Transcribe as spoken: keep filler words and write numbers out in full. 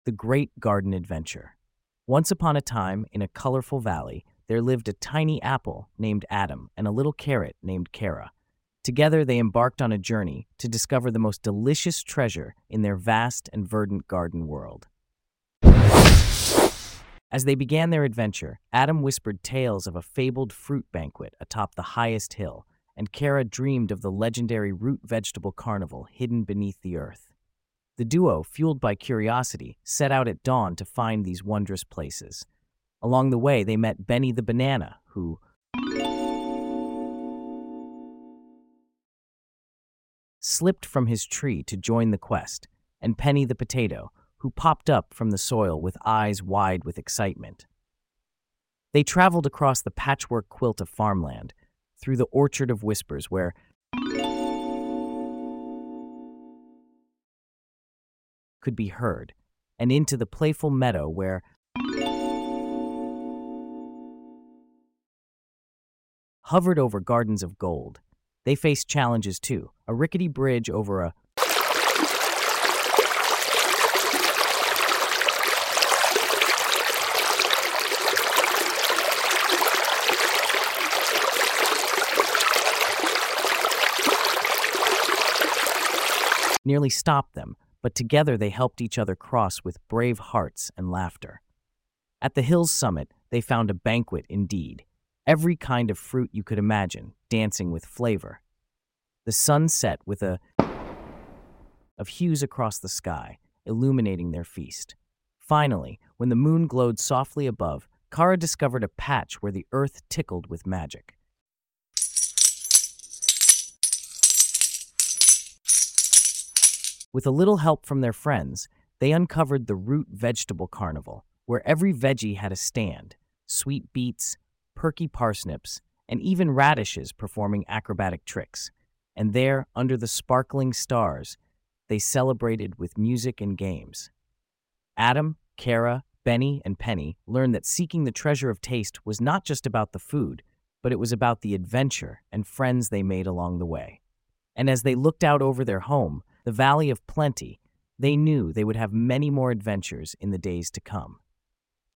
The Great Garden Adventure. Once upon a time, in a colorful valley, there lived a tiny apple named Adam and a little carrot named Kara. Together, they embarked on a journey to discover the most delicious treasure in their vast and verdant garden world. As they began their adventure, Adam whispered tales of a fabled fruit banquet atop the highest hill, and Kara dreamed of the legendary root vegetable carnival hidden beneath the earth. The duo, fueled by curiosity, set out at dawn to find these wondrous places. Along the way, they met Benny the banana, who slipped from his tree to join the quest, and Penny the potato, who popped up from the soil with eyes wide with excitement. They traveled across the patchwork quilt of farmland, through the orchard of whispers where could be heard, and into the playful meadow where hovered over gardens of gold. They faced challenges too, a rickety bridge over a nearly stopped them, but together they helped each other cross with brave hearts and laughter. At the hill's summit, they found a banquet indeed, every kind of fruit you could imagine, dancing with flavor. The sun set with a of hues across the sky, illuminating their feast. Finally, when the moon glowed softly above, Kara discovered a patch where the earth tickled with magic. With a little help from their friends, they uncovered the root vegetable carnival, where every veggie had a stand, sweet beets, perky parsnips, and even radishes performing acrobatic tricks. And there, under the sparkling stars, they celebrated with music and games. Adam, Kara, Benny, and Penny learned that seeking the treasure of taste was not just about the food, but it was about the adventure and friends they made along the way. And as they looked out over their home, the Valley of Plenty, they knew they would have many more adventures in the days to come.